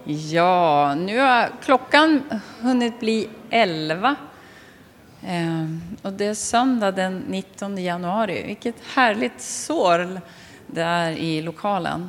Ja, nu har klockan hunnit bli 11. Och det är söndag den 19 januari. Vilket härligt sorl det är i lokalen.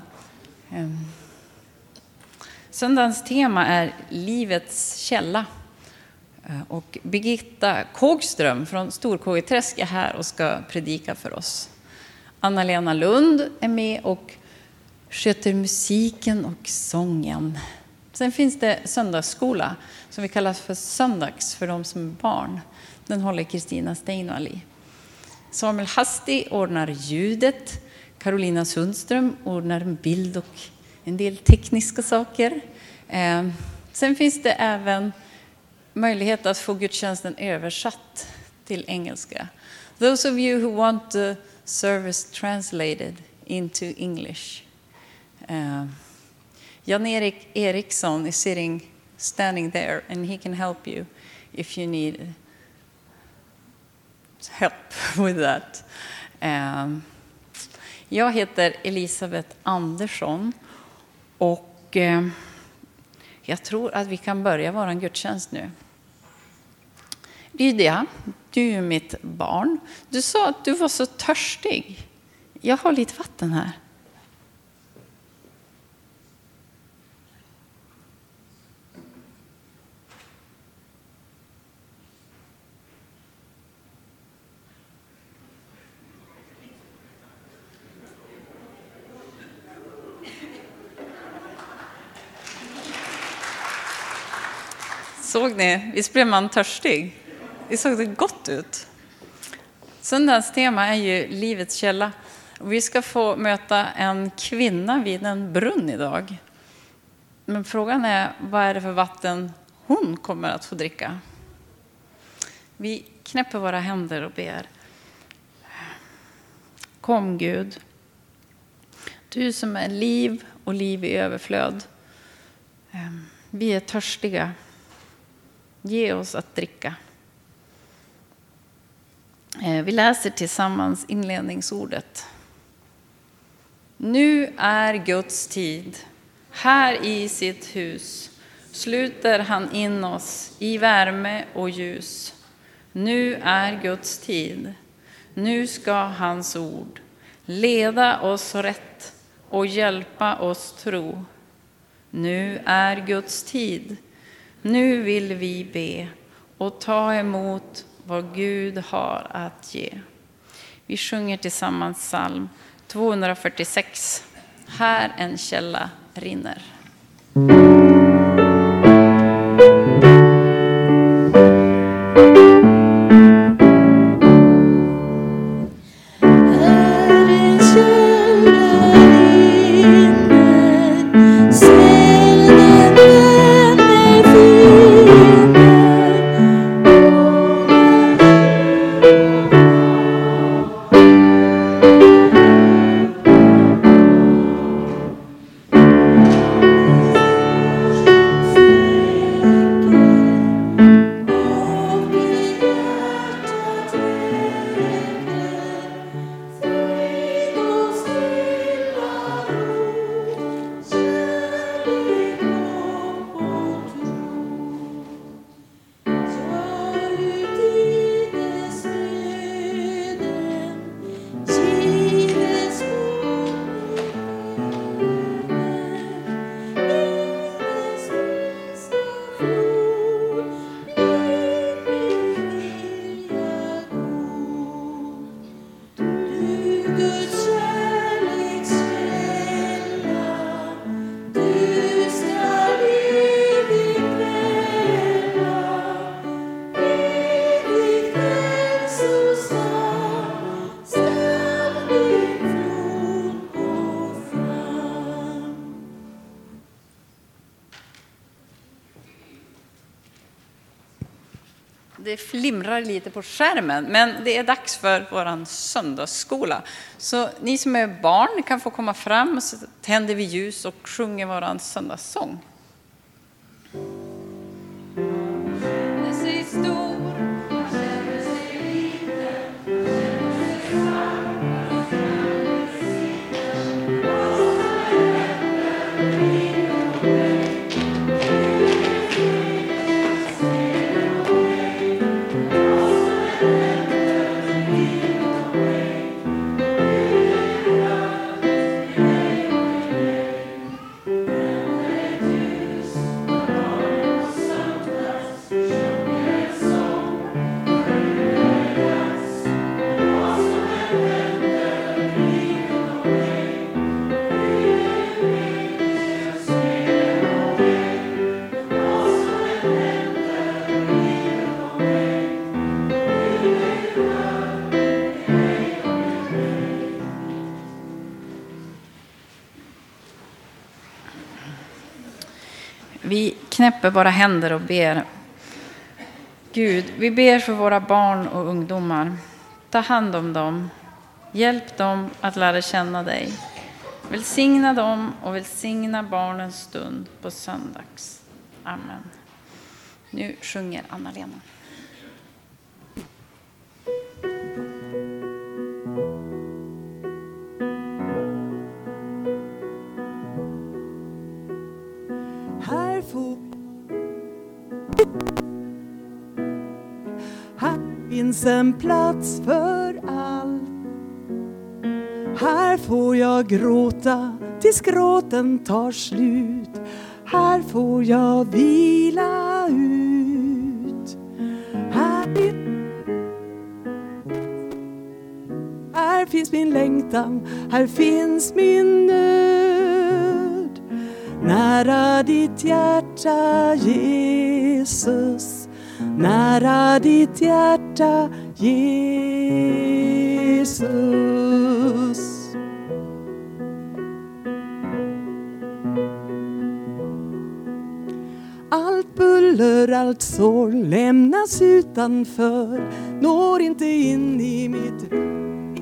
Söndagens tema är livets källa. Och Birgitta Kågström från Storkågeträsk är här och ska predika för oss. Anna-Lena Lund är med och sköter musiken och sången. Sen finns det söndagsskola som vi kallar för söndags för de som är barn. Den håller Kristina Steinvall i. Samuel Hasti ordnar ljudet. Carolina Sundström ordnar en bild och en del tekniska saker. Sen finns det även möjlighet att få gudstjänsten översatt till engelska. Those of you who want the service translated into English. Jan-Erik Eriksson is standing there and he can help you if you need help with that. Jag heter Elisabeth Andersson och jag tror att vi kan börja vår gudstjänst nu. Lydia, du är mitt barn. Du sa att du var så törstig. Jag har lite vatten här. Såg ni? Visst blev man törstig? Det såg det gott ut. Söndagens tema är ju livets källa. Vi ska få möta en kvinna vid en brunn idag. Men frågan är, vad är det för vatten hon kommer att få dricka? Vi knäpper våra händer och ber. Kom Gud, du som är liv och liv i överflöd. Vi är törstiga. Ge oss att dricka. Vi läser tillsammans inledningsordet. Nu är Guds tid. Här i sitt hus sluter han in oss i värme och ljus. Nu är Guds tid. Nu ska hans ord leda oss rätt och hjälpa oss tro. Nu är Guds tid. Nu vill vi be och ta emot vad Gud har att ge. Vi sjunger tillsammans psalm 246. Här en källa rinner. Det flimrar lite på skärmen, men det är dags för våran söndagsskola. Så ni som är barn kan få komma fram och så tänder vi ljus och sjunger våran söndagssång. Vi knäpper våra händer och ber. Gud, vi ber för våra barn och ungdomar. Ta hand om dem. Hjälp dem att lära känna dig. Välsigna dem och välsigna barnens stund på söndags. Amen. Nu sjunger Anna-Lena. Här finns en plats för allt. Här får jag gråta tills gråten tar slut. Här får jag vila ut. Här finns min längtan, här finns min nöd. Nära ditt hjärta, Jesus. Nära ditt hjärta, Jesus. Allt buller, allt sorg lämnas utanför. Når inte in i mitt rum.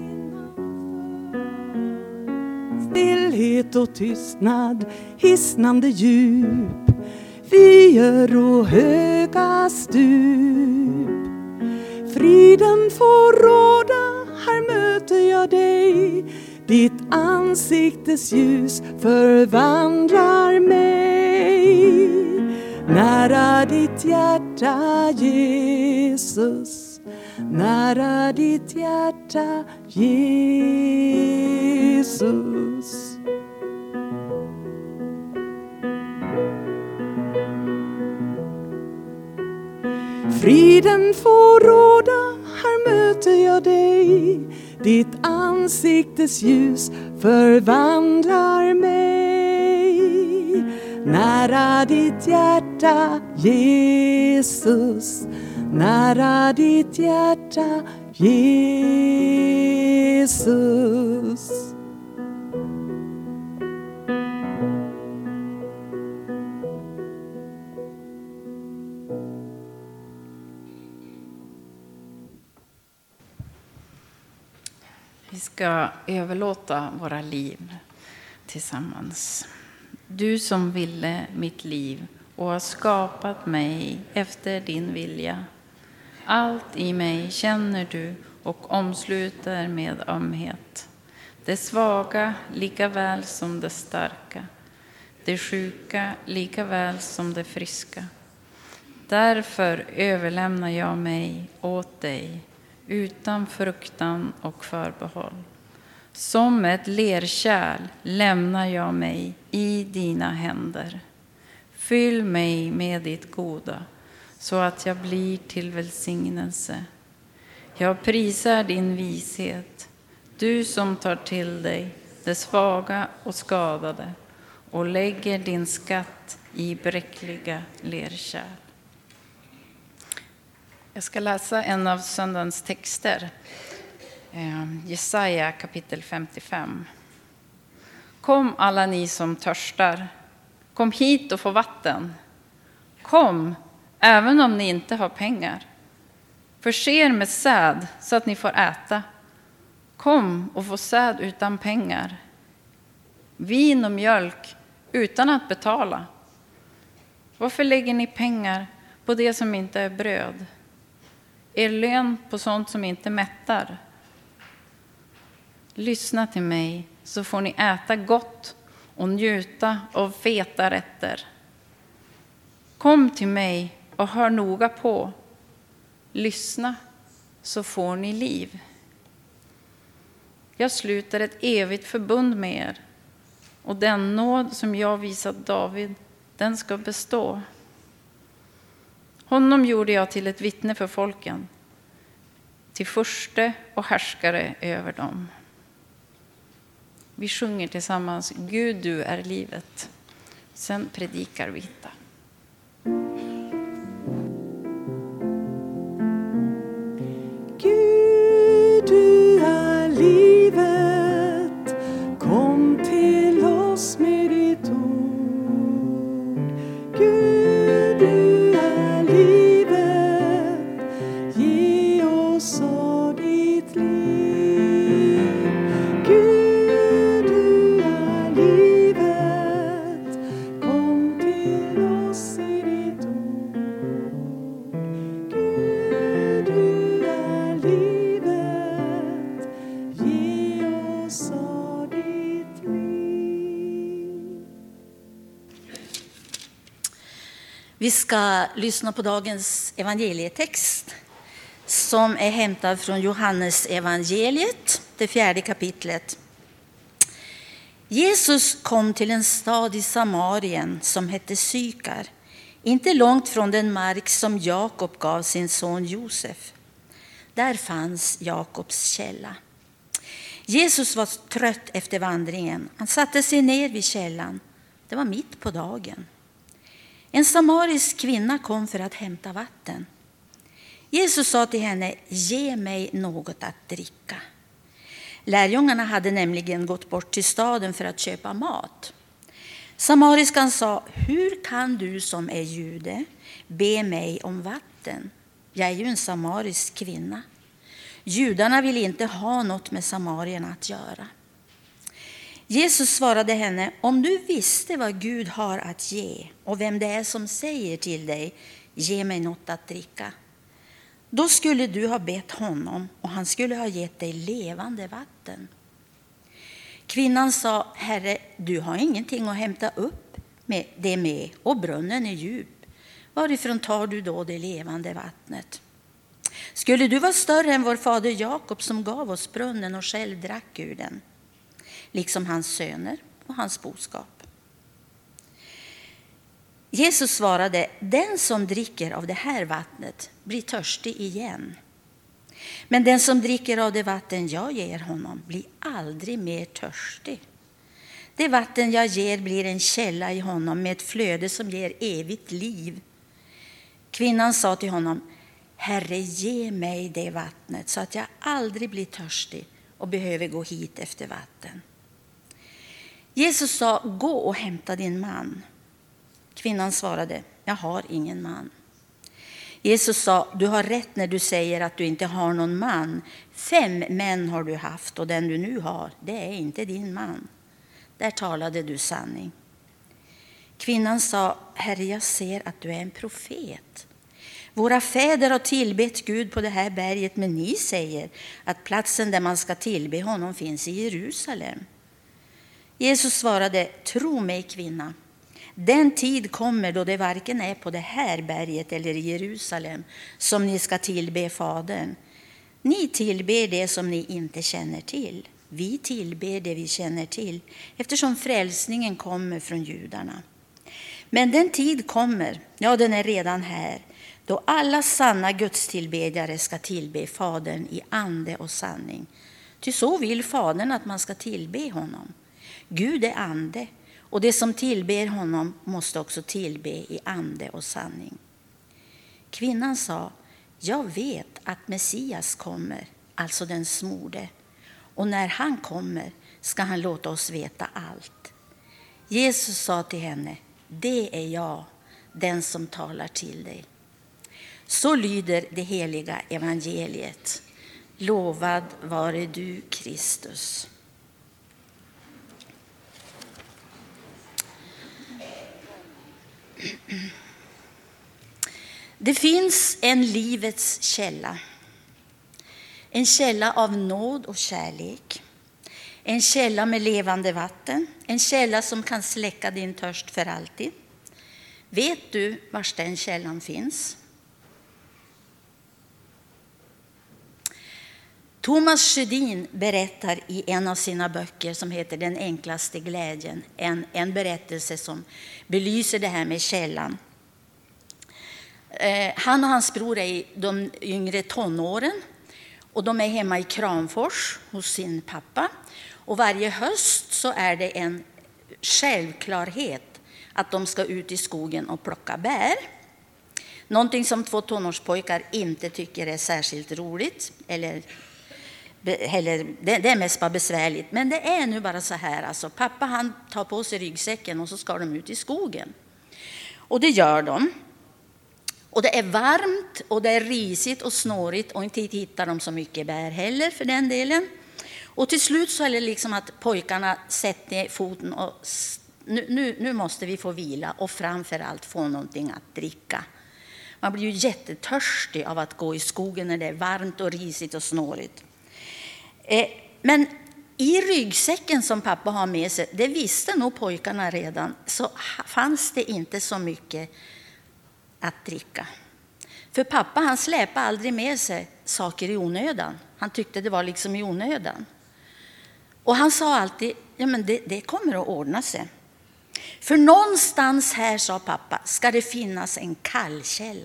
Stillhet och tystnad, hisnande djup. Vyer och höga stup. Friden får råda, här möter jag dig. Ditt ansiktes ljus förvandlar mig. Nära ditt hjärta, Jesus. Nära ditt hjärta, Jesus. Friden får råda, här möter jag dig. Ditt ansiktes ljus förvandlar mig. Nära ditt hjärta, Jesus. Nära ditt hjärta, Jesus. Vi ska överlåta våra liv tillsammans. Du som ville mitt liv och har skapat mig efter din vilja. Allt i mig känner du och omsluter med ömhet. Det svaga lika väl som det starka. Det sjuka lika väl som det friska. Därför överlämnar jag mig åt dig utan fruktan och förbehåll. Som ett lerkärl lämnar jag mig i dina händer. Fyll mig med ditt goda så att jag blir till välsignelse. Jag prisar din vishet, du som tar till dig det svaga och skadade och lägger din skatt i bräckliga lerkärl. Jag ska läsa en av söndagens texter. Jesaja kapitel 55. Kom alla ni som törstar. Kom hit och få vatten. Kom, även om ni inte har pengar. Förse er med säd så att ni får äta. Kom och få säd utan pengar. Vin och mjölk utan att betala. Varför lägger ni pengar på det som inte är bröd? Er lön på sånt som inte mättar. Lyssna till mig så får ni äta gott och njuta av feta rätter. Kom till mig och hör noga på. Lyssna så får ni liv. Jag sluter ett evigt förbund med er och den nåd som jag visat David, den ska bestå. Honom gjorde jag till ett vittne för folken, till furste och härskare över dem. Vi sjunger tillsammans, Gud du är livet. Sen predikar Vita. Gud du är livet, kom till oss med ditt ord. Gud Vi ska lyssna på dagens evangelietext som är hämtad från Johannes evangeliet, det 4:e kapitlet. Jesus kom till en stad i Samarien som hette Sykar, inte långt från den mark som Jakob gav sin son Josef. Där fanns Jakobs källa. Jesus var trött efter vandringen. Han satte sig ner vid källan. Det var mitt på dagen. En samarisk kvinna kom för att hämta vatten. Jesus sa till henne: ge mig något att dricka. Lärjungarna hade nämligen gått bort till staden för att köpa mat. Samariskan sa: hur kan du som är jude be mig om vatten? Jag är ju en samarisk kvinna. Judarna vill inte ha något med samarierna att göra. Jesus svarade henne: om du visste vad Gud har att ge och vem det är som säger till dig, ge mig något att dricka, då skulle du ha bett honom och han skulle ha gett dig levande vatten. Kvinnan sa: Herre, du har ingenting att hämta upp det med och brunnen är djup. Varifrån tar du då det levande vattnet? Skulle du vara större än vår fader Jakob som gav oss brunnen och själv drack ur den, liksom hans söner och hans boskap? Jesus svarade: den som dricker av det här vattnet blir törstig igen. Men den som dricker av det vatten jag ger honom blir aldrig mer törstig. Det vatten jag ger blir en källa i honom med ett flöde som ger evigt liv. Kvinnan sa till honom: Herre, ge mig det vattnet så att jag aldrig blir törstig och behöver gå hit efter vatten. Jesus sa: gå och hämta din man. Kvinnan svarade: jag har ingen man. Jesus sa: du har rätt när du säger att du inte har någon man. 5 män har du haft och den du nu har, det är inte din man. Där talade du sanning. Kvinnan sa: Herre, jag ser att du är en profet. Våra fäder har tillbett Gud på det här berget, men ni säger att platsen där man ska tillbe honom finns i Jerusalem. Jesus svarade: tro mig, kvinna. Den tid kommer då det varken är på det här berget eller i Jerusalem som ni ska tillbe Fadern. Ni tillber det som ni inte känner till. Vi tillber det vi känner till, eftersom frälsningen kommer från judarna. Men den tid kommer, ja den är redan här, då alla sanna gudstillbedjare ska tillbe Fadern i ande och sanning. Ty så vill Fadern att man ska tillbe honom. Gud är ande, och det som tillber honom måste också tillbe i ande och sanning. Kvinnan sa: jag vet att Messias kommer, alltså den smorde. Och när han kommer ska han låta oss veta allt. Jesus sa till henne: det är jag, den som talar till dig. Så lyder det heliga evangeliet. Lovad vare du, Kristus. Det finns en livets källa. En källa av nåd och kärlek. En källa med levande vatten. En källa som kan släcka din törst för alltid. Vet du var den källan finns? Thomas Sjödin berättar i en av sina böcker som heter Den enklaste glädjen en berättelse som belyser det här med källan. Han och hans bror är i de yngre tonåren och de är hemma i Kramfors hos sin pappa. Och varje höst så är det en självklarhet att de ska ut i skogen och plocka bär. Någonting som 2 tonårspojkar inte tycker är särskilt roligt eller det är mest bara besvärligt. Men det är nu bara så här. Alltså, pappa han tar på sig ryggsäcken och så ska de ut i skogen. Och det gör de. Och det är varmt och det är risigt och snårigt och inte hittar de så mycket bär heller för den delen. Och till slut så är det liksom att pojkarna sätter foten och nu måste vi få vila och framförallt få någonting att dricka. Man blir ju jättetörstig av att gå i skogen när det är varmt och risigt och snårigt. Men i ryggsäcken som pappa har med sig, det visste nog pojkarna redan, så fanns det inte så mycket att dricka. För pappa, han släpade aldrig med sig saker i onödan. Han tyckte det var liksom i onödan. Och han sa alltid, ja men det kommer att ordna sig. För någonstans här, sa pappa, ska det finnas en kallkälla.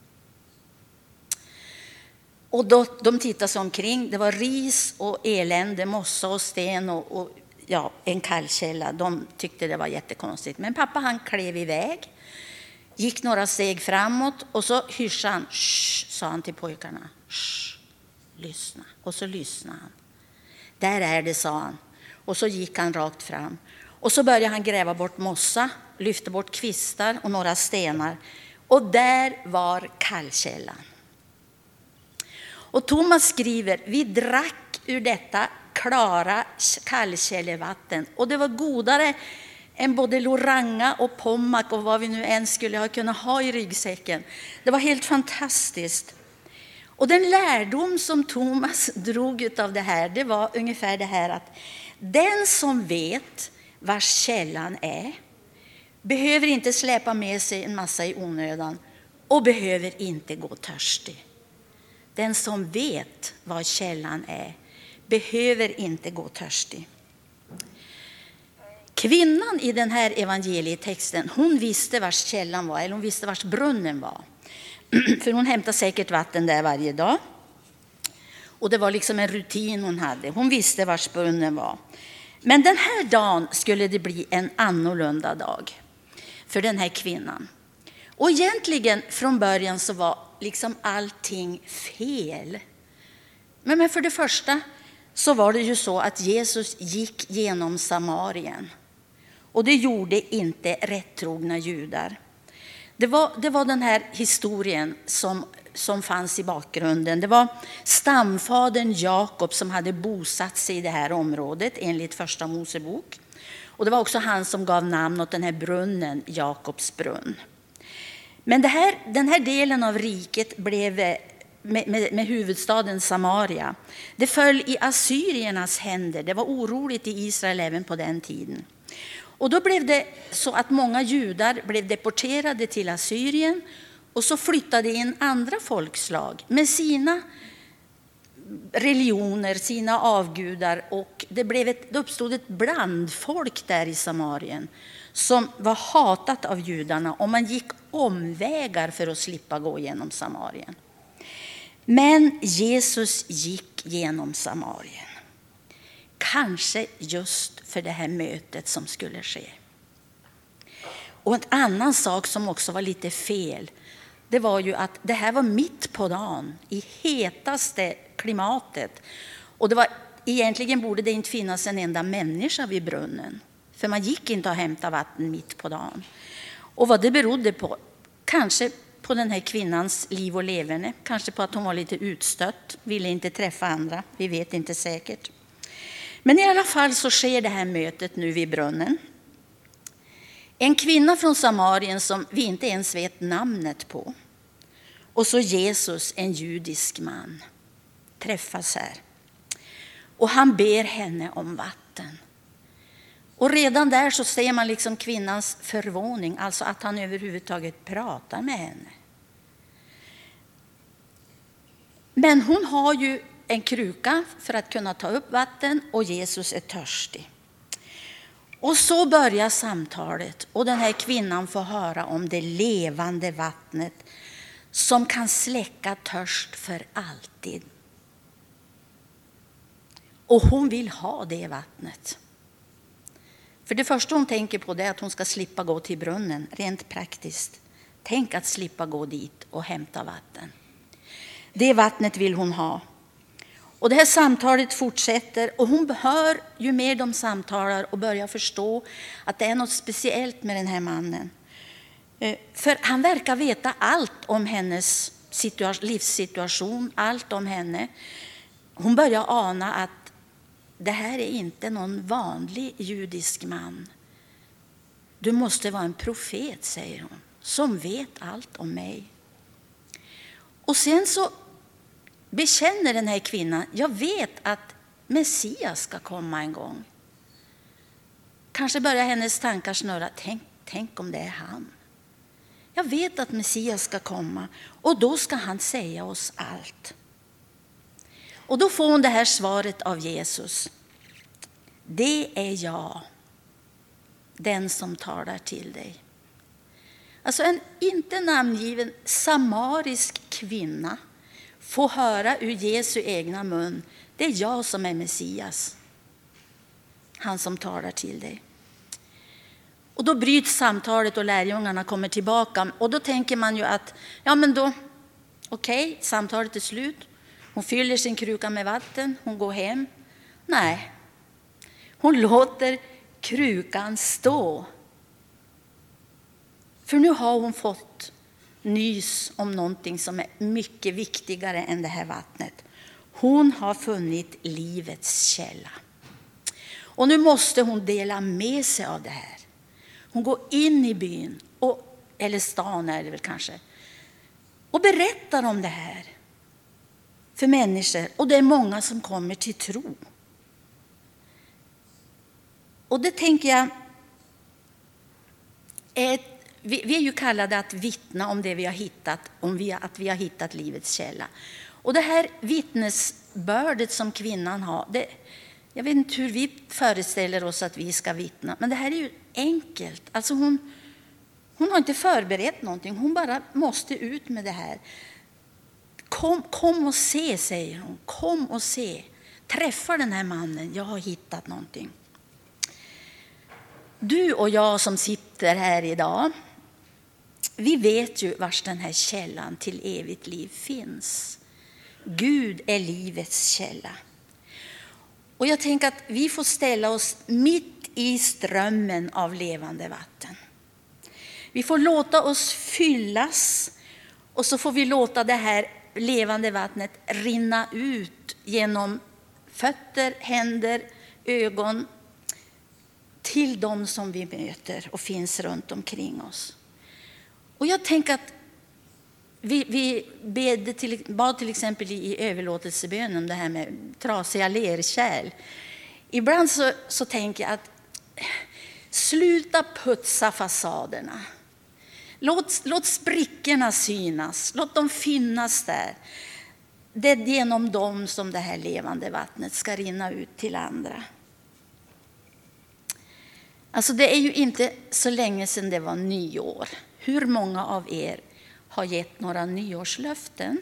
Och då, de tittade sig omkring. Det var ris och elände, mossa och sten och en kallkälla. De tyckte det var jättekonstigt. Men pappa, han klev iväg. Gick några steg framåt och så hyschade han. Sa han till pojkarna. Lyssna. Och så lyssnade han. Där är det, sa han. Och så gick han rakt fram. Och så började han gräva bort mossa. Lyfte bort kvistar och några stenar. Och där var kallkällan. Och Thomas skriver, vi drack ur detta klara kallkällevatten. Och det var godare än både Loranga och Pommac och vad vi nu än skulle ha kunnat ha i ryggsäcken. Det var helt fantastiskt. Och den lärdom som Thomas drog av det här, det var ungefär det här att den som vet var källan är behöver inte släpa med sig en massa i onödan och behöver inte gå törstig. Den som vet vad källan är behöver inte gå törstig. Kvinnan i den här evangelietexten, hon visste vars källan var, eller hon visste vars brunnen var. För hon hämtade säkert vatten där varje dag. Och det var liksom en rutin hon hade. Hon visste vars brunnen var. Men den här dagen skulle det bli en annorlunda dag för den här kvinnan. Och egentligen från början så var liksom allting fel. Men för det första så var det ju så att Jesus gick genom Samarien. Och det gjorde inte rättrogna judar. Det var den här historien som fanns i bakgrunden. Det var stamfadern Jakob som hade bosatt sig i det här området enligt första Mosebok. Och det var också han som gav namn åt den här brunnen, Jakobs brunn. Men den här delen av riket blev med huvudstaden Samaria. Det föll i assyriernas händer. Det var oroligt i Israel även på den tiden. Och då blev det så att många judar blev deporterade till Assyrien och så flyttade in andra folkslag med sina religioner, sina avgudar, och det uppstod ett blandfolk där i Samarien som var hatat av judarna, och man gick omvägar för att slippa gå genom Samarien. Men Jesus gick genom Samarien. Kanske just för det här mötet som skulle ske. Och en annan sak som också var lite fel, det var ju att det här var mitt på dagen, i hetaste klimatet. Och egentligen borde det inte finnas en enda människa vid brunnen. För man gick inte att hämta vatten mitt på dagen. Och vad det berodde på, kanske på den här kvinnans liv och leverne. Kanske på att hon var lite utstött, ville inte träffa andra, vi vet inte säkert. Men i alla fall så sker det här mötet nu vid brunnen. En kvinna från Samarien som vi inte ens vet namnet på. Och så Jesus, en judisk man, träffas här. Och han ber henne om vatten. Och redan där så ser man liksom kvinnans förvåning, alltså att han överhuvudtaget pratar med henne. Men hon har ju en kruka för att kunna ta upp vatten, och Jesus är törstig. Och så börjar samtalet, och den här kvinnan får höra om det levande vattnet som kan släcka törst för alltid. Och hon vill ha det vattnet. För det första hon tänker på det är att hon ska slippa gå till brunnen, rent praktiskt. Tänk att slippa gå dit och hämta vatten. Det vattnet vill hon ha. Och det här samtalet fortsätter, och hon hör ju mer de samtalar och börjar förstå att det är något speciellt med den här mannen. För han verkar veta allt om hennes livssituation, allt om henne. Hon börjar ana att det här är inte någon vanlig judisk man. Du måste vara en profet, säger hon, som vet allt om mig. Och sen så bekänner den här kvinnan, jag vet att Messias ska komma en gång. Kanske börjar hennes tankar snurra, tänk om det är han. Jag vet att Messias ska komma och då ska han säga oss allt. Och då får hon det här svaret av Jesus. Det är jag, den som talar till dig. Alltså en inte namngiven samarisk kvinna får höra ur Jesu egna mun. Det är jag som är Messias. Han som talar till dig. Och då bryts samtalet och lärjungarna kommer tillbaka. Och då tänker man ju att, ja men då, okej, samtalet är slut. Hon fyller sin kruka med vatten, hon går hem. Nej, hon låter krukan stå. För nu har hon fått nys om någonting som är mycket viktigare än det här vattnet. Hon har funnit livets källa. Och nu måste hon dela med sig av det här. Hon går in i byn, eller stan är det väl kanske, och berättar om det här för människor. Och det är många som kommer till tro. Och det tänker jag, vi är ju kallade att vittna om det vi har hittat, att vi har hittat livets källa. Och det här vittnesbördet som kvinnan har, jag vet inte hur vi föreställer oss att vi ska vittna, men det här är ju enkelt. Alltså hon har inte förberett någonting, hon bara måste ut med det här. Kom och se, säger hon. Kom och se. Träffa den här mannen, jag har hittat någonting. Du och jag som sitter här idag, vi vet ju vars den här källan till evigt liv finns. Gud är livets källa. Och jag tänker att vi får ställa oss mitt i strömmen av levande vatten. Vi får låta oss fyllas och så får vi låta det här levande vattnet rinna ut genom fötter, händer, ögon till de som vi möter och finns runt omkring oss. Och jag tänker att vi bad till exempel i överlåtelsebönen det här med trasiga lerkärl. Ibland så tänker jag att sluta putsa fasaderna. Låt sprickorna synas. Låt dem finnas där. Det är genom dem som det här levande vattnet ska rinna ut till andra. Alltså det är ju inte så länge sedan det var nyår. Hur många av er har gett några nyårslöften?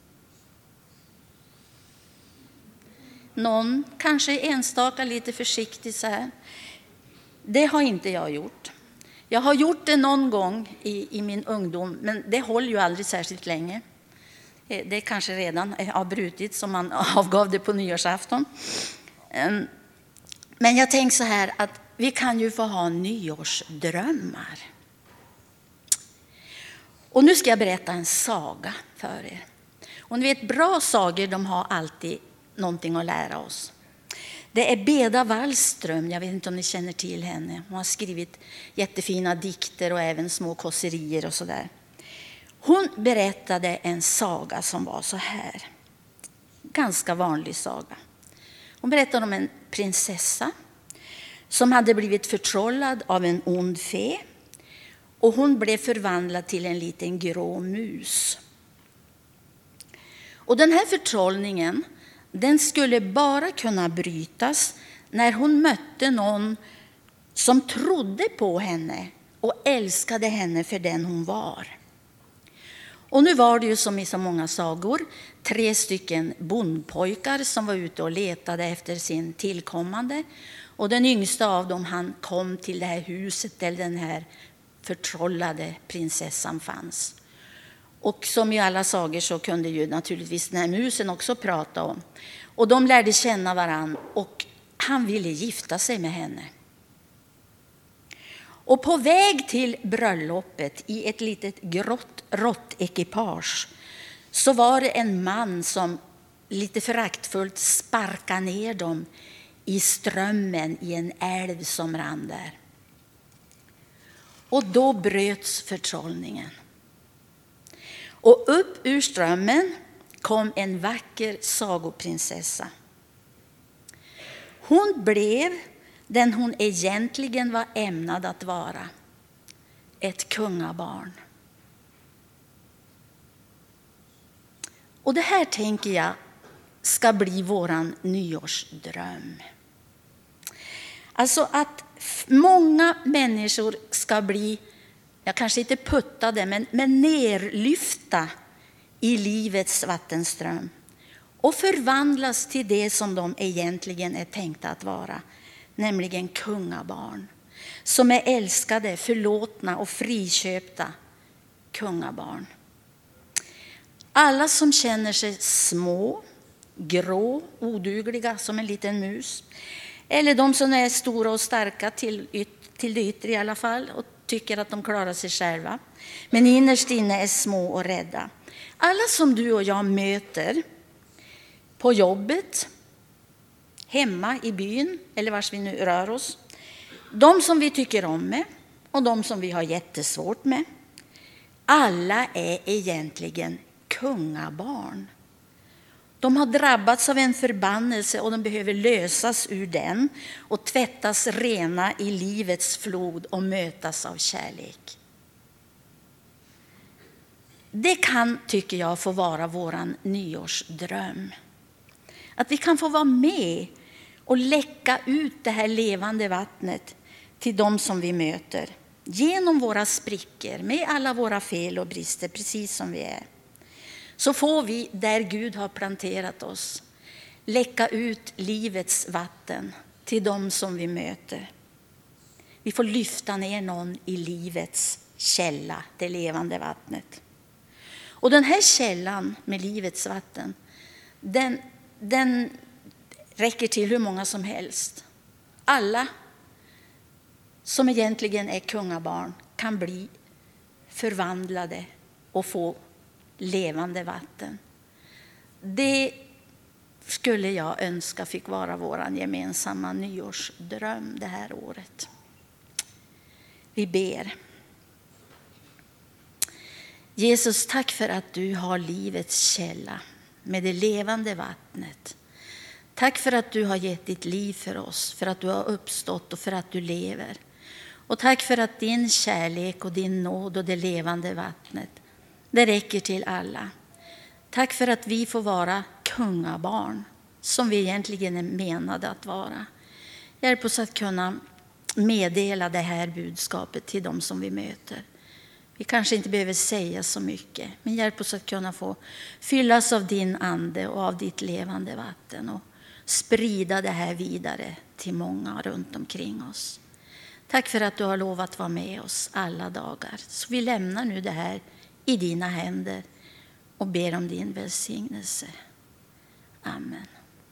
Någon kanske enstaka lite försiktig så här. Det har inte jag gjort. Jag har gjort det någon gång i min ungdom, men det håller ju aldrig särskilt länge. Det kanske redan har brutits som man avgav det på nyårsafton. Men jag tänker så här att vi kan ju få ha nyårsdrömmar. Och nu ska jag berätta en saga för er. Och ni vet, bra sagor, de har alltid någonting att lära oss. Det är Beda Wallström, jag vet inte om ni känner till henne. Hon har skrivit jättefina dikter och även små kåserier och sådär. Hon berättade en saga som var så här. Ganska vanlig saga. Hon berättade om en prinsessa som hade blivit förtrollad av en ond fe. Och hon blev förvandlad till en liten grå mus. Och den här förtrollningen, den skulle bara kunna brytas när hon mötte någon som trodde på henne och älskade henne för den hon var. Och nu var det ju som i så många sagor 3 stycken bondpojkar som var ute och letade efter sin tillkommande. Och den yngsta av dem, han kom till det här huset där den här förtrollade prinsessan fanns. Och som i alla sagor så kunde ju naturligtvis den här musen också prata om. Och de lärde känna varann och han ville gifta sig med henne. Och på väg till bröllopet i ett litet rått ekipage så var det en man som lite föraktfullt sparkade ner dem i strömmen i en älv som rann där. Och då bröts förtrollningen. Och upp ur strömmen kom en vacker sagoprinsessa. Hon blev den hon egentligen var ämnad att vara. Ett kungabarn. Och det här tänker jag ska bli våran nyårsdröm. Alltså att många människor ska bli, jag kanske inte puttade, men nerlyfta i livets vattenström och förvandlas till det som de egentligen är tänkta att vara, nämligen kungabarn. Som är älskade, förlåtna och friköpta kungabarn. Alla som känner sig små, grå, odugliga som en liten mus. Eller de som är stora och starka till det yttre i alla fall och tycker att de klarar sig själva. Men innerst inne är små och rädda. Alla som du och jag möter på jobbet, hemma i byn eller vars vi nu rör oss. De som vi tycker om med och de som vi har jättesvårt med. Alla är egentligen kungabarn. De har drabbats av en förbannelse och de behöver lösas ur den och tvättas rena i livets flod och mötas av kärlek. Det kan, tycker jag, få vara våran nyårsdröm. Att vi kan få vara med och läcka ut det här levande vattnet till de som vi möter. Genom våra sprickor, med alla våra fel och brister, precis som vi är. Så får vi, där Gud har planterat oss, läcka ut livets vatten till de som vi möter. Vi får lyfta ner någon i livets källa, det levande vattnet. Och den här källan med livets vatten, den räcker till hur många som helst. Alla som egentligen är kungabarn kan bli förvandlade och få levande vatten. Det skulle jag önska fick vara vår gemensamma nyårsdröm det här året. Vi ber. Jesus, tack för att du har livets källa med det levande vattnet. Tack för att du har gett ditt liv för oss, för att du har uppstått och för att du lever. Och tack för att din kärlek och din nåd och det levande vattnet, det räcker till alla. Tack för att vi får vara kungabarn som vi egentligen är menade att vara. Hjälp oss att kunna meddela det här budskapet till de som vi möter. Vi kanske inte behöver säga så mycket, men hjälp oss att kunna få fyllas av din ande och av ditt levande vatten och sprida det här vidare till många runt omkring oss. Tack för att du har lovat vara med oss alla dagar. Så vi lämnar nu det här i dina händer och ber om din välsignelse. Amen.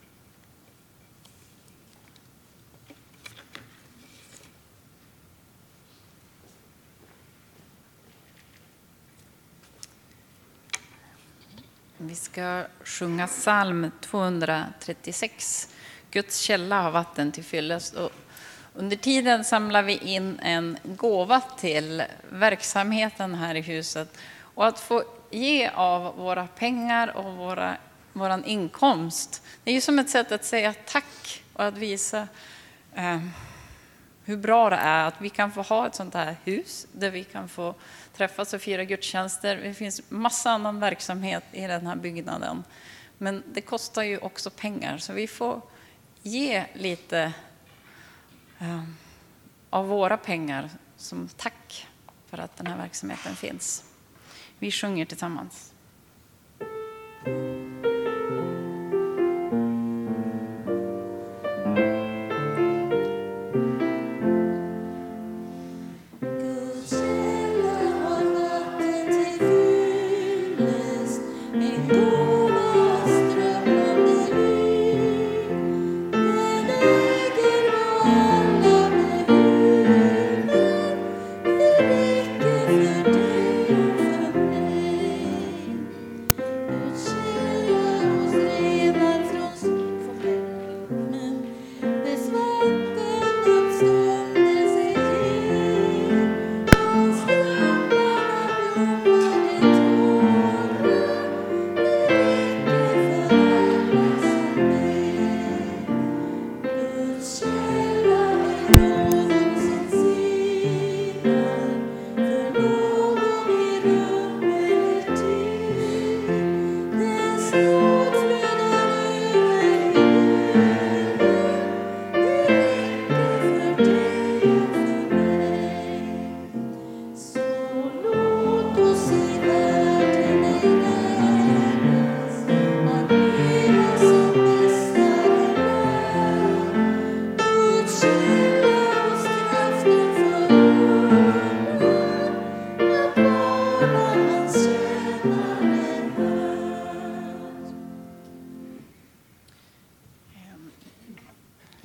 Vi ska sjunga psalm 236. Guds källa har vatten till fyllest. Och under tiden samlar vi in en gåva till verksamheten här i huset. Och att få ge av våra pengar och våran inkomst. Det är ju som ett sätt att säga tack och att visa hur bra det är att vi kan få ha ett sånt här hus där vi kan få träffas och fira gudstjänster. Det finns massa annan verksamhet i den här byggnaden. Men det kostar ju också pengar, så vi får ge lite av våra pengar som tack för att den här verksamheten finns. Vi sjunger tillsammans.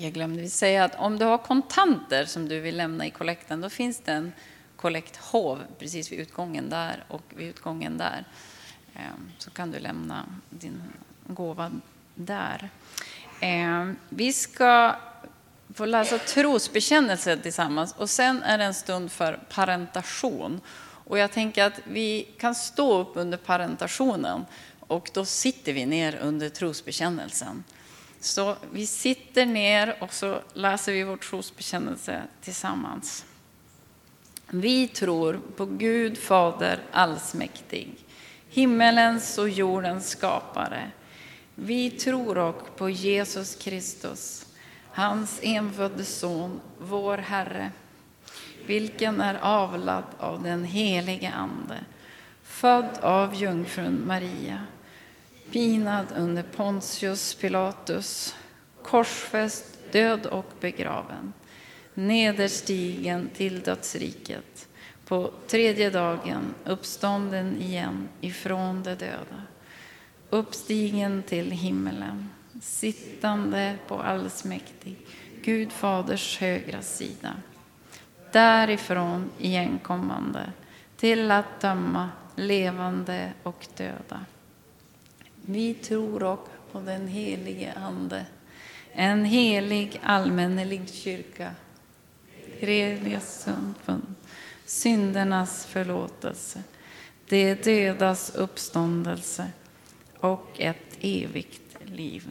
Jag glömde säga att om du har kontanter som du vill lämna i kollekten, då finns det en kollekthov precis vid utgången där och vid utgången där. Så kan du lämna din gåva där. Vi ska få läsa trosbekännelse tillsammans och sen är det en stund för parentation. Och jag tänker att vi kan stå upp under parentationen och då sitter vi ner under trosbekännelsen. Så vi sitter ner och så läser vi vår trosbekännelse tillsammans. Vi tror på Gud Fader allsmäktig, himmelens och jordens skapare. Vi tror också på Jesus Kristus, hans enfödde son, vår Herre, vilken är avlad av den helige Ande, född av jungfrun Maria, pinad under Pontius Pilatus, korsfäst, död och begraven, nederstigen till dödsriket, på tredje dagen uppstånden igen ifrån de döda, uppstigen till himmelen, sittande på allsmäktig Gud Faders högra sida, därifrån igenkommande till att döma levande och döda. Vi tror också på den helige Ande, en helig allmännelig kyrka, Grelias samfund, syndernas förlåtelse, det dödas uppståndelse och ett evigt liv.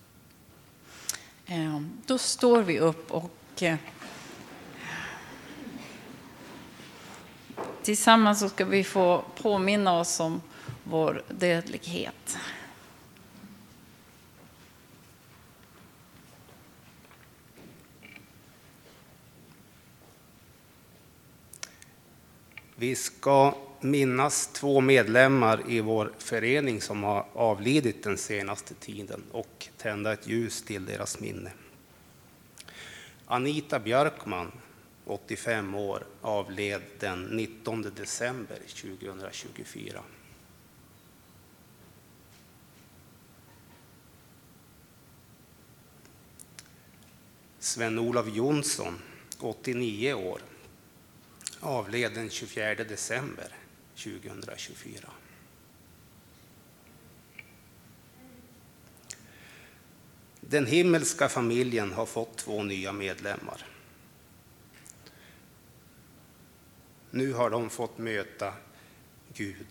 Då står vi upp och tillsammans så ska vi få påminna oss om vår dödlighet. Vi ska minnas 2 medlemmar i vår förening som har avlidit den senaste tiden och tända ett ljus till deras minne. Anita Björkman, 85 år, avled den 19 december 2024. Sven-Olof Jonsson, 89 år, avled den 24 december 2024. Den himmelska familjen har fått 2 nya medlemmar. Nu har de fått möta Gud.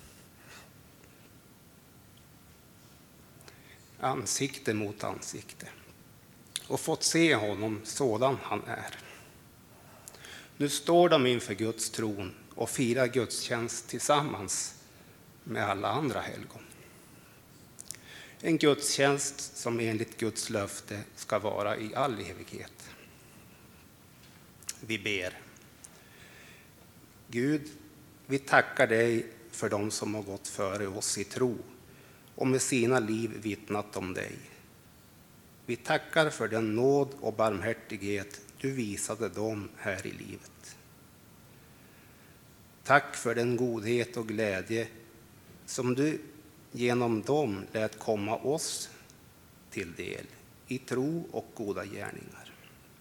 Ansikte mot ansikte. Och fått se honom sådan han är. Nu står de inför Guds tron och firar gudstjänst tillsammans med alla andra helgon. En gudstjänst som enligt Guds löfte ska vara i all evighet. Vi ber. Gud, vi tackar dig för dem som har gått före oss i tro och med sina liv vittnat om dig. Vi tackar för den nåd och barmhärtighet du visade dem här i livet. Tack för den godhet och glädje som du genom dem lät komma oss till del i tro och goda gärningar.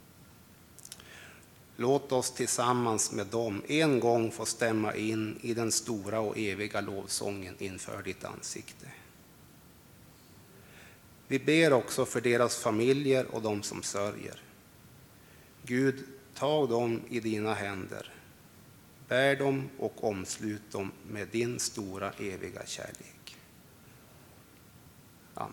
Låt oss tillsammans med dem en gång få stämma in i den stora och eviga lovsången inför ditt ansikte. Vi ber också för deras familjer och de som sörjer. Gud, ta dem i dina händer. Bär dem och omslut dem med din stora eviga kärlek. Amen.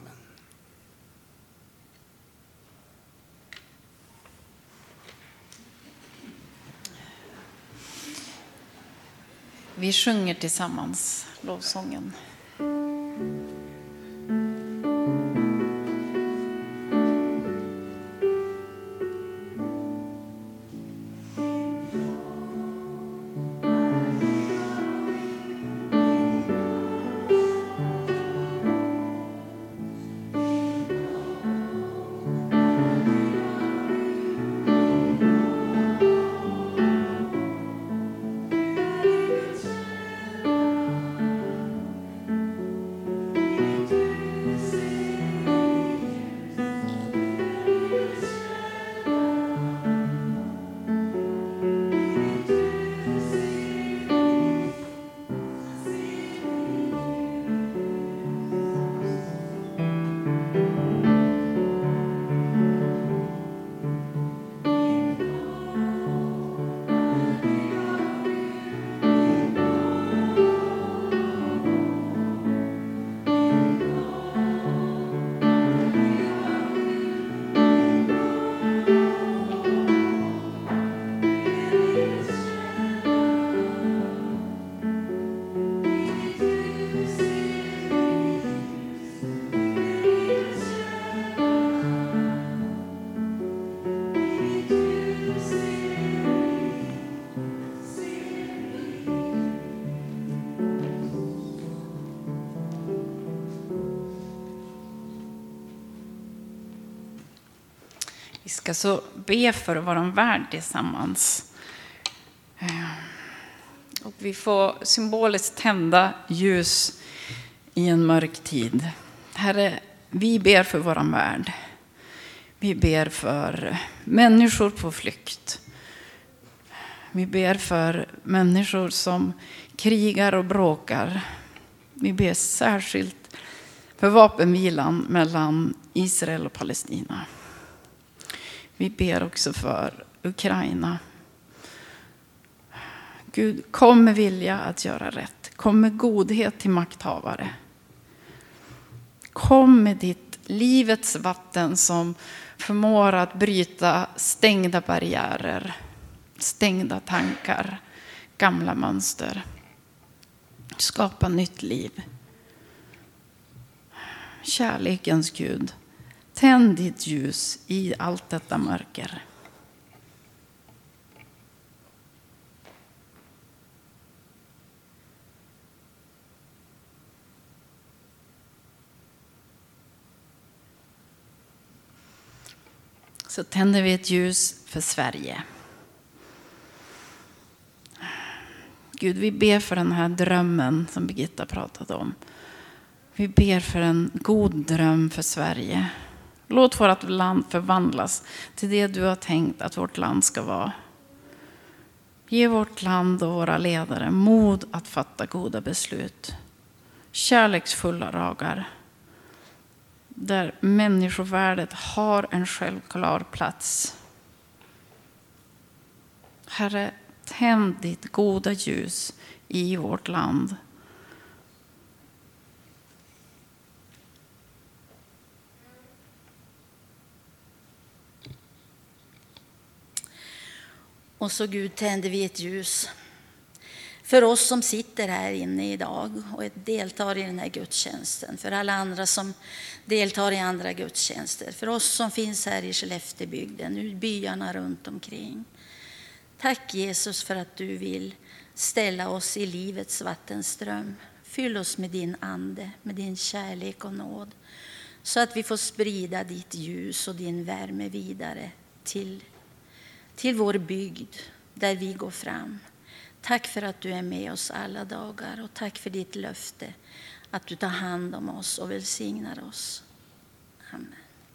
Vi sjunger tillsammans lovsången. ska så be för vår värld tillsammans. Och vi får symboliskt tända ljus i en mörk tid. Herre, vi ber för vår värld. Vi ber för människor på flykt. Vi ber för människor som krigar och bråkar. Vi ber särskilt för vapenvilan mellan Israel och Palestina. Vi ber också för Ukraina. Gud, kom med vilja att göra rätt. Kom med godhet till makthavare. Kom med ditt livets vatten som förmår att bryta stängda barriärer, stängda tankar, gamla mönster. Skapa nytt liv. Kärlekens Gud, tänd ditt ljus i allt detta mörker. Så tänder vi ett ljus för Sverige. Gud, vi ber för den här drömmen som Birgitta pratade om. Vi ber för en god dröm för Sverige. Låt vårt land förvandlas till det du har tänkt att vårt land ska vara. Ge vårt land och våra ledare mod att fatta goda beslut. Kärleksfulla lagar. Där människovärdet har en självklar plats. Herre, tänd ditt goda ljus i vårt land. Och så Gud tänder vi ett ljus för oss som sitter här inne idag och deltar i den här gudstjänsten. För alla andra som deltar i andra gudstjänster. För oss som finns här i Skelleftebygden, i byarna runt omkring. Tack Jesus för att du vill ställa oss i livets vattenström. Fyll oss med din ande, med din kärlek och nåd. Så att vi får sprida ditt ljus och din värme vidare till vår bygd där vi går fram. Tack för att du är med oss alla dagar och tack för ditt löfte att du tar hand om oss och välsignar oss. Amen.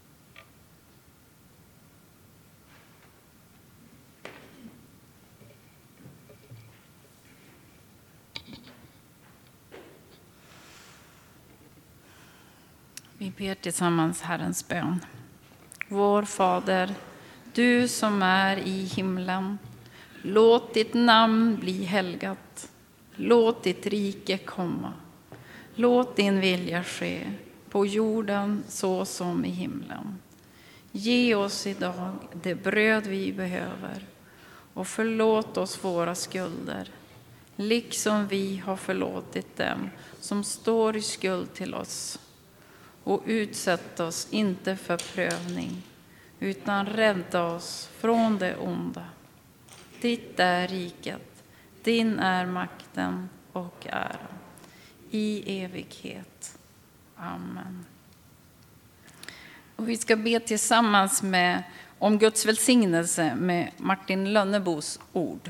Vi ber tillsammans Herrens bön. Vår Fader, du som är i himlen, låt ditt namn bli helgat. Låt ditt rike komma. Låt din vilja ske på jorden så som i himlen. Ge oss idag det bröd vi behöver och förlåt oss våra skulder, liksom vi har förlåtit dem som står i skuld till oss. Och utsätt oss inte för prövning, utan rädda oss från det onda. Ditt är riket, din är makten och äran, i evighet. Amen. Och vi ska be tillsammans om Guds välsignelse med Martin Lönnebos ord.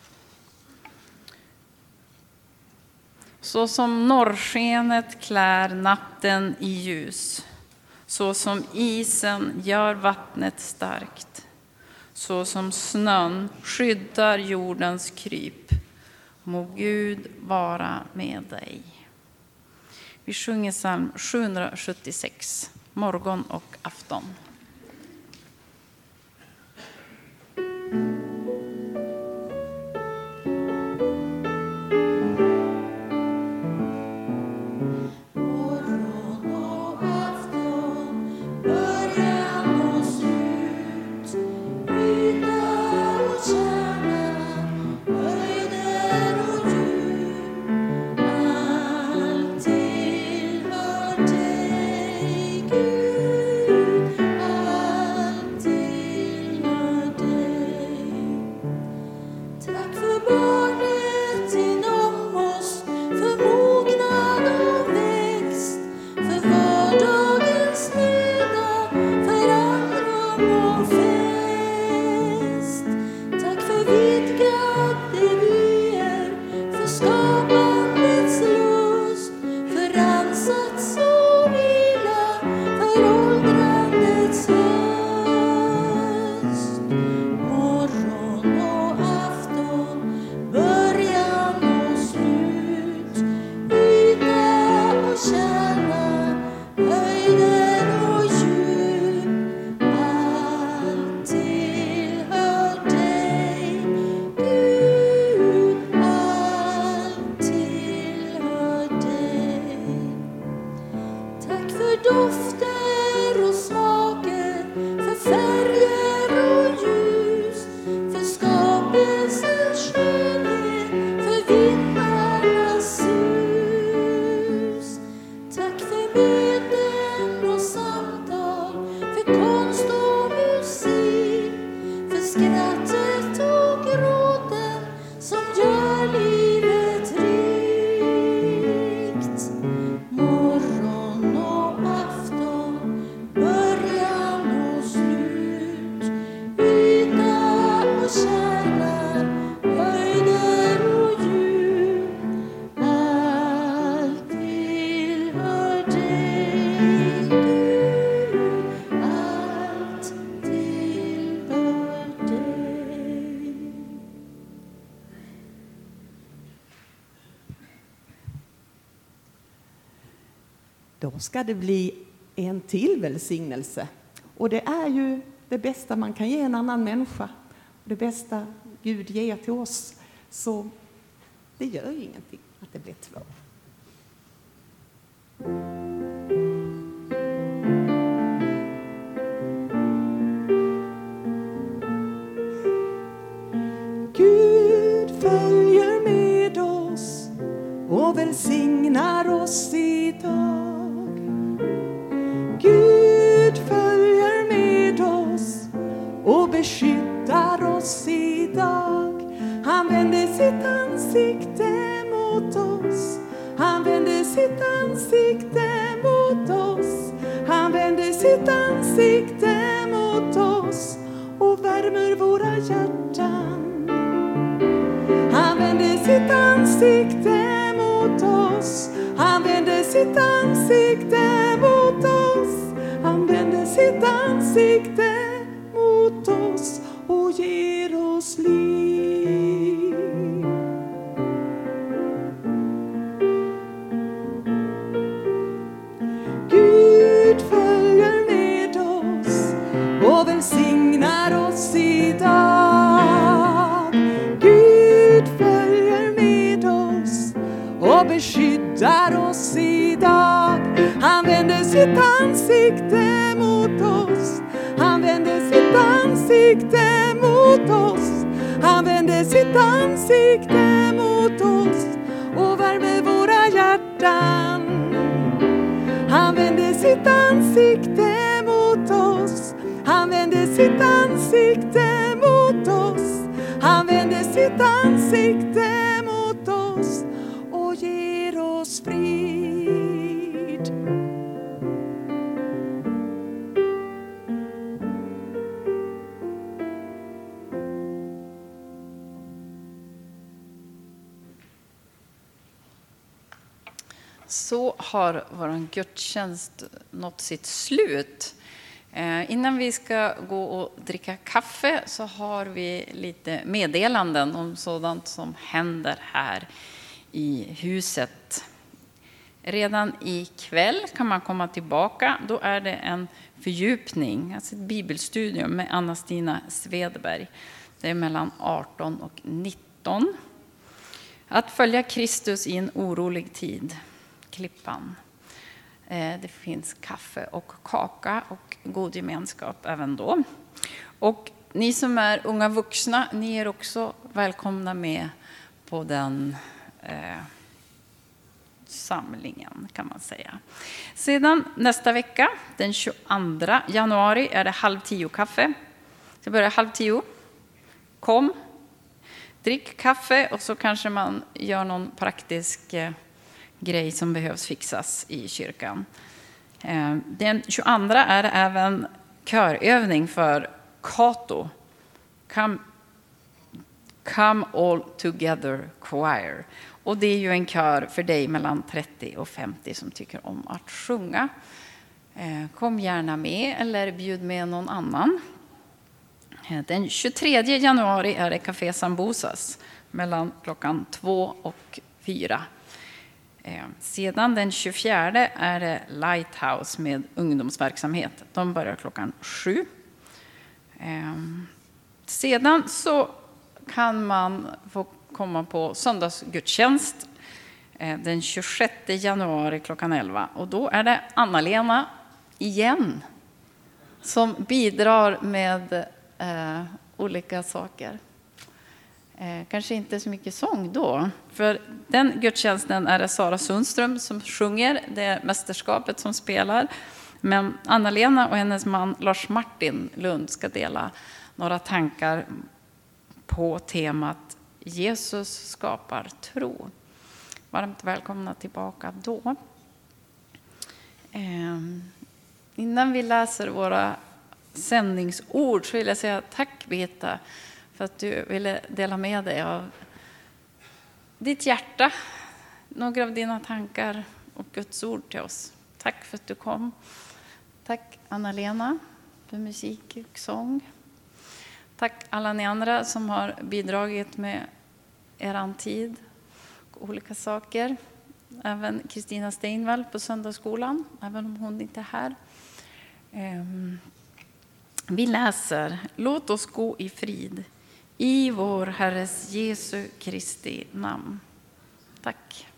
Så som norrskenet klär natten i ljus, så som isen gör vattnet starkt, så som snön skyddar jordens kryp, må Gud vara med dig. Vi sjunger psalm 776, morgon och afton. Gud skrattet och gråten som gör livet rikt. Morgon och afton, början och slut, yta och kärna, höjder och djup. Allt tillhör dig, Gud, allt tillhör dig. Då ska det bli en till välsignelse. Och det är ju det bästa man kan ge en annan människa. Det bästa Gud ger till oss. Så det gör ju ingenting att det blir två. Gud följer med oss och välsignar oss idag. Gud följer med oss och beskyddar oss idag. Han vänder sitt ansikte mot oss. Han vänder sitt ansikte mot oss. Han vänder sitt ansikte mot oss och värmer våra hjärtan. Han vänder sitt ansikte mot oss. Han vänder sitt ansikte mot oss. Han vänder sitt ansikte mot oss och ger oss liv. Gud följer med oss och välsignar oss idag. Gud följer med oss och beskyddar oss idag. Han vänder sitt ansikte mot oss. Han vänder sitt ansikte mot oss. Han vänder sitt ansikte mot oss och värmer våra hjärtan. Han vänder sitt ansikte mot oss. Han vänder sitt ansikte mot oss. Han vänder sitt ansikte mot oss och ger oss frid. Så har vår gudstjänst nått sitt slut. Innan vi ska gå och dricka kaffe så har vi lite meddelanden om sådant som händer här i huset. Redan ikväll kan man komma tillbaka. Då är det en fördjupning, alltså ett bibelstudium med Anna-Stina Svedberg. Det är mellan 18 och 19. Att följa Kristus i en orolig tid. Klippan. Det finns kaffe och kaka och god gemenskap även då. Och ni som är unga vuxna, ni är också välkomna med på den samlingen kan man säga. Sedan nästa vecka, den 22 januari, är det 9:30 kaffe. Det börjar 9:30. Kom, drick kaffe och så kanske man gör någon praktisk grej som behövs fixas i kyrkan. Den 22 är det även körövning för Kato. Come All Together Choir. Och det är ju en kör för dig mellan 30 och 50 som tycker om att sjunga. Kom gärna med eller bjud med någon annan. Den 23 januari är det Café Sambosas mellan klockan 2 och 4. Sedan den 24 är det Lighthouse med ungdomsverksamhet. De börjar klockan 7. Sedan så kan man få komma på söndagsgudstjänst den 26 januari klockan 11. Och då är det Anna-Lena igen som bidrar med olika saker. Kanske inte så mycket sång då. För den gudstjänsten är det Sara Sundström som sjunger. Det är mästerskapet som spelar. Men Anna-Lena och hennes man Lars Martin Lund ska dela några tankar på temat Jesus skapar tro. Varmt välkomna tillbaka då. Innan vi läser våra sändningsord så vill jag säga tack Birgitta för att du ville dela med dig av ditt hjärta, några av dina tankar och Guds ord till oss. Tack för att du kom. Tack Anna-Lena för musik och sång. Tack alla ni andra som har bidragit med eran tid och olika saker. Även Kristina Steinvall på söndagsskolan, även om hon inte är här. Vi läser: Låt oss gå i frid i vår Herres Jesu Kristi namn. Tack.